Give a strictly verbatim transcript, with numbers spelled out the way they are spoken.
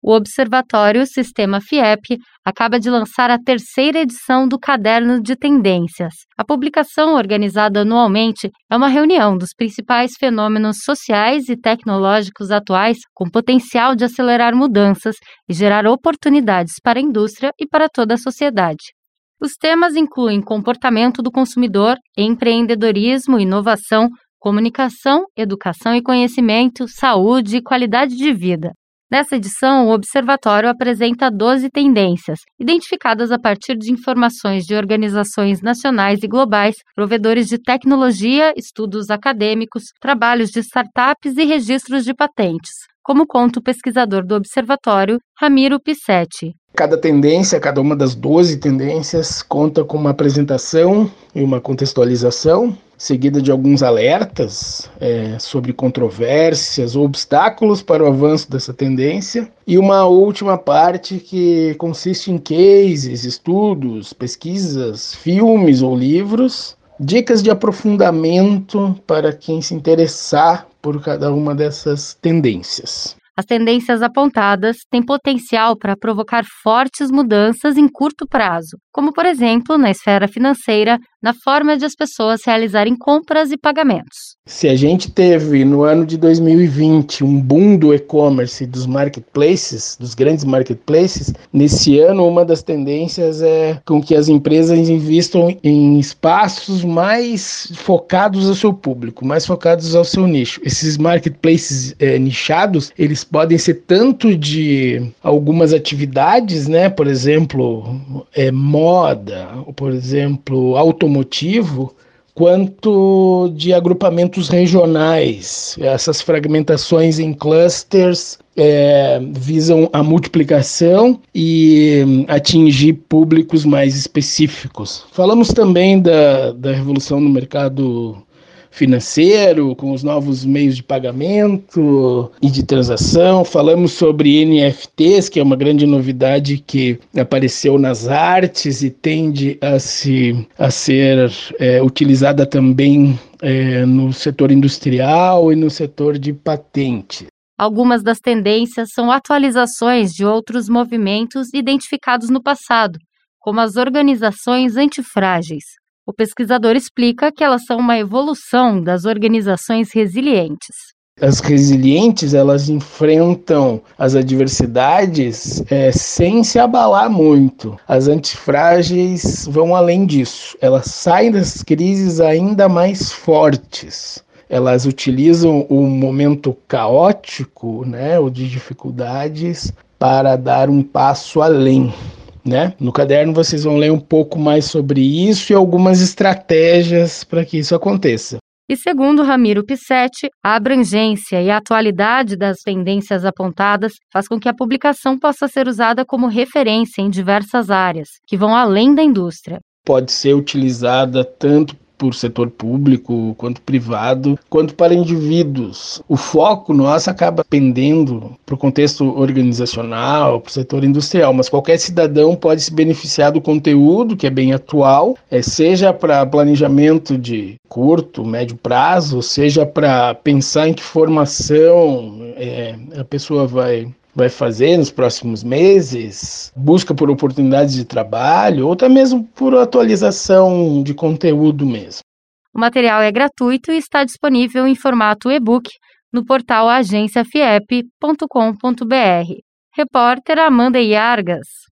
O Observatório Sistema FIEP acaba de lançar a terceira edição do Caderno de Tendências. A publicação, organizada anualmente, é uma reunião dos principais fenômenos sociais e tecnológicos atuais com potencial de acelerar mudanças e gerar oportunidades para a indústria e para toda a sociedade. Os temas incluem comportamento do consumidor, empreendedorismo, inovação, comunicação, educação e conhecimento, saúde e qualidade de vida. Nessa edição, o Observatório apresenta doze tendências, identificadas a partir de informações de organizações nacionais e globais, provedores de tecnologia, estudos acadêmicos, trabalhos de startups e registros de patentes, como conta o pesquisador do Observatório, Ramiro Pissetti. Cada tendência, cada uma das doze tendências, conta com uma apresentação e uma contextualização, seguida de alguns alertas é, sobre controvérsias ou obstáculos para o avanço dessa tendência, e uma última parte que consiste em cases, estudos, pesquisas, filmes ou livros, dicas de aprofundamento para quem se interessar por cada uma dessas tendências. As tendências apontadas têm potencial para provocar fortes mudanças em curto prazo, como, por exemplo, na esfera financeira, na forma de as pessoas realizarem compras e pagamentos. Se a gente teve, no ano de dois mil e vinte, um boom do e-commerce e dos marketplaces, dos grandes marketplaces, nesse ano uma das tendências é com que as empresas investam em espaços mais focados ao seu público, mais focados ao seu nicho. Esses marketplaces é, nichados, eles podem ser tanto de algumas atividades, né? Por exemplo, é, moda, ou, por exemplo, automotivo, quanto de agrupamentos regionais. Essas fragmentações em clusters é, visam a multiplicação e atingir públicos mais específicos. Falamos também da, da revolução no mercado financeiro, com os novos meios de pagamento e de transação. Falamos sobre N F Ts, que é uma grande novidade que apareceu nas artes e tende a, se, a ser é, utilizada também é, no setor industrial e no setor de patente. Algumas das tendências são atualizações de outros movimentos identificados no passado, como as organizações antifrágeis. O pesquisador explica que elas são uma evolução das organizações resilientes. As resilientes, elas enfrentam as adversidades é, sem se abalar muito. As antifrágeis vão além disso. Elas saem das crises ainda mais fortes. Elas utilizam o momento caótico, né, ou de dificuldades, para dar um passo além. Né? No caderno vocês vão ler um pouco mais sobre isso e algumas estratégias para que isso aconteça. E segundo Ramiro Pissetti, a abrangência e a atualidade das tendências apontadas faz com que a publicação possa ser usada como referência em diversas áreas, que vão além da indústria. Pode ser utilizada tanto por setor público, quanto privado, quanto para indivíduos. O foco nosso acaba pendendo para o contexto organizacional, para o setor industrial, mas qualquer cidadão pode se beneficiar do conteúdo, que é bem atual, é, seja para planejamento de curto, médio prazo, seja para pensar em que formação é, a pessoa vai... vai fazer nos próximos meses, busca por oportunidades de trabalho ou até mesmo por atualização de conteúdo mesmo. O material é gratuito e está disponível em formato e-book no portal agência fiep ponto com ponto br. Repórter Amanda Iargas.